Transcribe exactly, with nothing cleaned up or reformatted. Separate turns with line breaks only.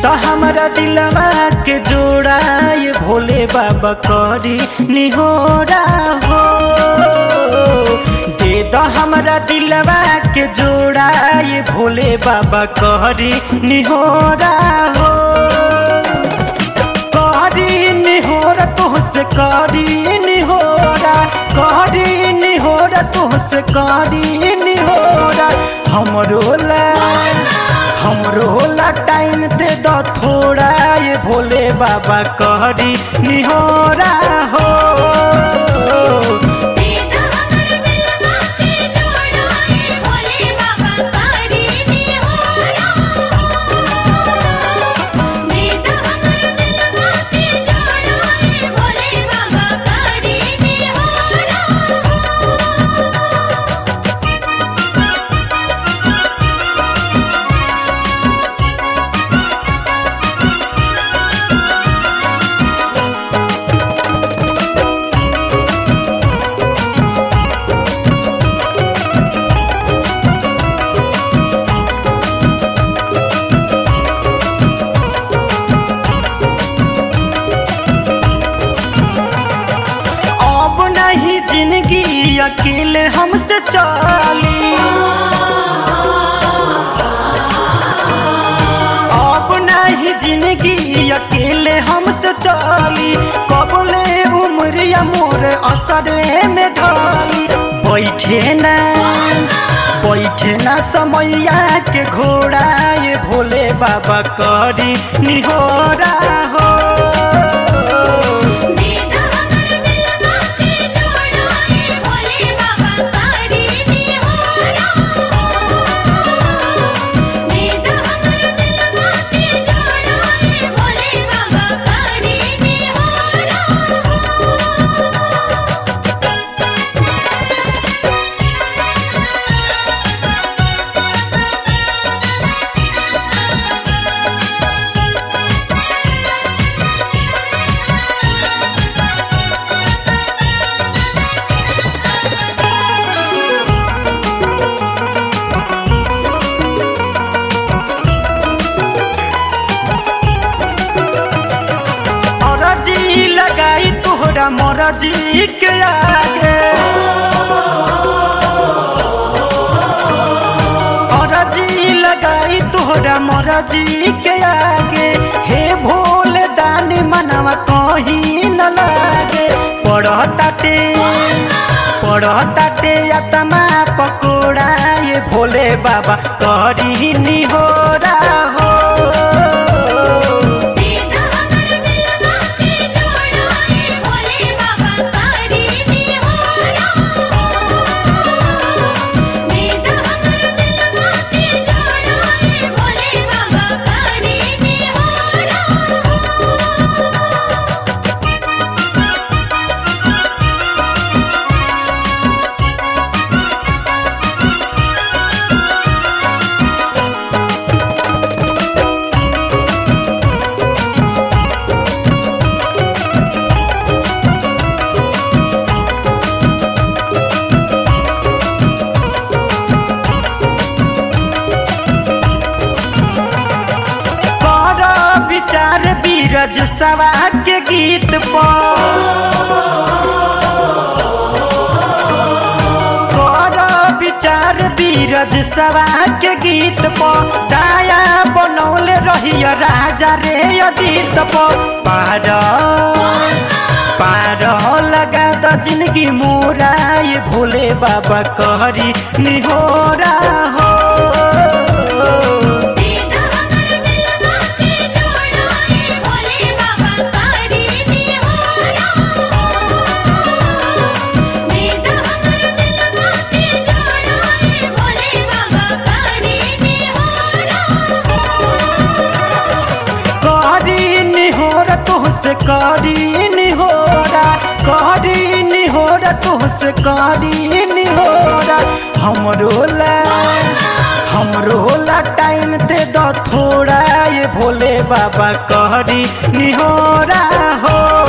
तो हमारा दिलवा के जोड़ा ये भोले बाबा करी निहोरा हो। दे दो हमारा दिलवा के जोड़ा ये भोले बाबा करी निहोरा हो। करी निहोरा तुझसे करी निहोरा, करी निहोरा तुझसे करी निहोरा। हमरो ला हमरो ला टाइम दे दो थोड़ा ये भोले बाबा करी निहोरा हो। जिंदगी अकेले हमसे चली, अब नहीं जिंदगी अकेले हमसे चली। कबले उम्रिया मोर असरे में ढाली। बैठे ना बैठे ना समैया के घोड़ा ये भोले बाबा करी निहोरा हो। लगाई तोहरा मरजी के आगे, अरजी लगाई तोहरा मरजी के आगे। हे भोले दानी मनवा कहीं न लागे। पढ़ताटे पढ़ताटे आत्मा पकोड़ा ये भोले बाबा करी निहोरा हो। बीरज सवा के गीत पर विचार बीरज सवा के गीत पर। दाया बनौले रही राजा रे अदीत पार पार लगा द जिंदगी मोरा ये भोले बाबा करी निहोरा हो। तुझसे करी निहोरा, करी निहोरा तुझसे करी निहोरा। हमरो ला हमरो ला टाइम दे दो थोड़ा ये भोले बाबा करी निहोरा हो।